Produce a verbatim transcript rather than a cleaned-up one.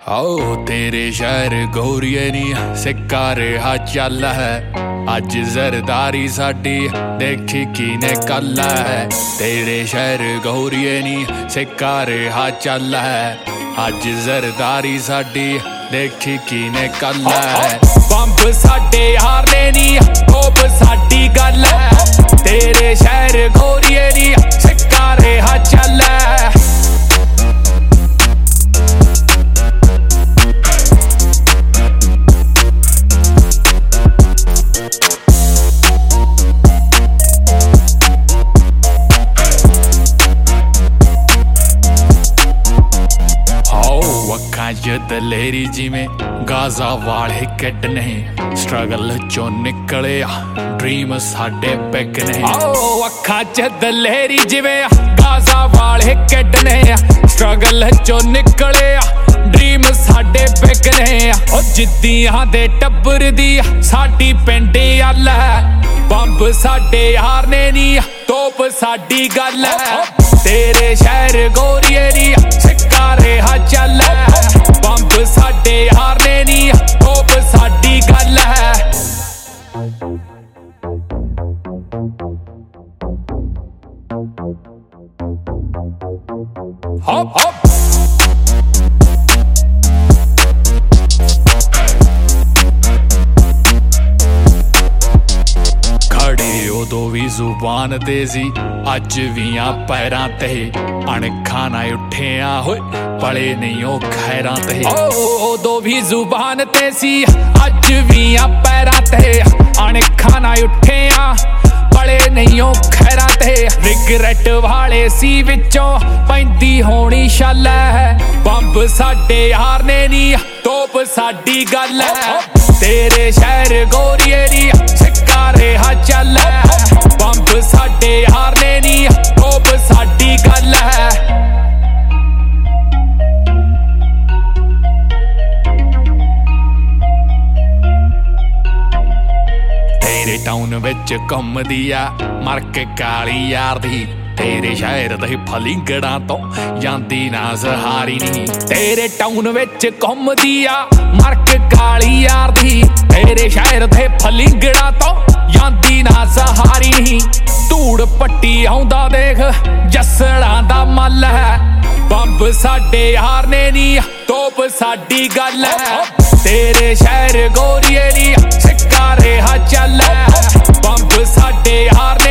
आओ तेरे शहर गोरिए नी सिक्का रेहा चल है अज जरदारी साडी देखी कीने कल है। तेरे शहर गोरिए नी सिक्का रेहा चल है अज जरदारी साडी देखी कीने कल है। बंब साडे यार ने नी तोप साडी गल है। तेरे शहर गोरिए नी सिक्का रेहा चल है। दलेरी जिमें गाजा वाले किड ने स्ट्रगल चो निकले ड्रीम साडे पिक ने। अखा च दलेरी जिमें गाजा वाले किड ने स्ट्रगल चो निकले ड्रीम साडे पिक ने। ओ जिद्दियां दे टब्बर दी साडी पिंड अल है। बंब साडे यार ने नी तोप साडी गल है। तेरे शहर गोरिए नी सिक्का रेहा चल है। बंब साडे यार ने नी तोप साडी गल है। हॉप हॉप खड़े उदों भी जुबान ते सी अज वियां पैरां ते अणखा ना उठिया होए पले नहीं ओ खैरां ते। उदों भी जुबान ते सी अज वियां पैरां ते अणखा ना उठिया पले नहीं ओ खैरां ते। रिगरेट वाले सी विचों पैंदी होनी शल है। बंब साडे यार ने नी तोप साडी गल है। तेरे शहर गोरिए नी सिक्का रेहा चल है। बंब साडे यार ने नी तोप साडी गल है। तेरे टाउन विच घुमदी आ मर के काली यार दी। तेरे शहर दे फलिंगड़ा तो जांदी ना सहारी नी। तेरे टाउन विच घुमदी आ मर के काली यार दी। तेरे शहर दे फलिंगड़ा तो जांदी ना सहारी नी। धूड़ पट्टी आउंदा देख जसड़ा दा मल है। बंब साडे यार ने नी तोप साडी गल है। तेरे शहर गोरिए नी सिक्का रेहा चल है। बंब साडे यार